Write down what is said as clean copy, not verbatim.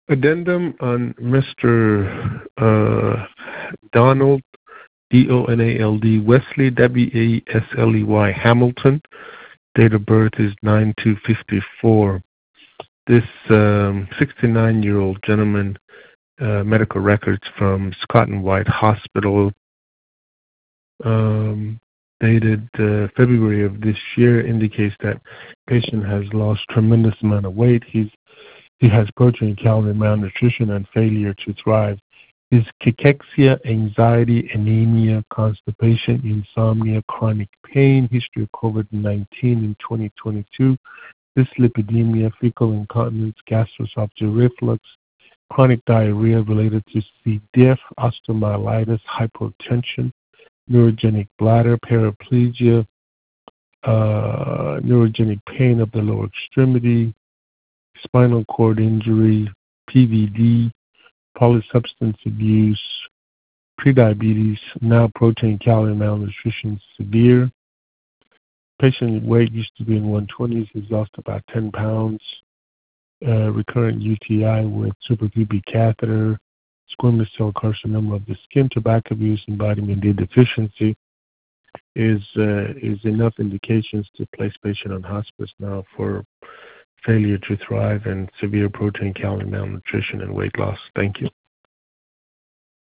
Addendum on Mr. Donald, Donald Wesley, Wesley Hamilton. Date of birth is 9/2/54. This 69-year-old gentleman, medical records from Scott and White Hospital, dated February of this year, indicates that patient has lost tremendous amount of weight. He has protein, calorie malnutrition, and failure to thrive. His cachexia, anxiety, anemia, constipation, insomnia, chronic pain, history of COVID-19 in 2022, dyslipidemia, fecal incontinence, gastroesophageal reflux, chronic diarrhea related to C. diff, osteomyelitis, hypotension, neurogenic bladder, paraplegia, neurogenic pain of the lower extremity, spinal cord injury, PVD, polysubstance abuse, prediabetes, now protein calorie malnutrition, severe. Patient weight used to be in 120s. He's lost about 10 pounds. Recurrent UTI with suprapubic catheter, squamous cell carcinoma of the skin, tobacco abuse, and vitamin D deficiency is enough indications to place patient on hospice now for failure to thrive and severe protein calorie malnutrition and weight loss. Thank you.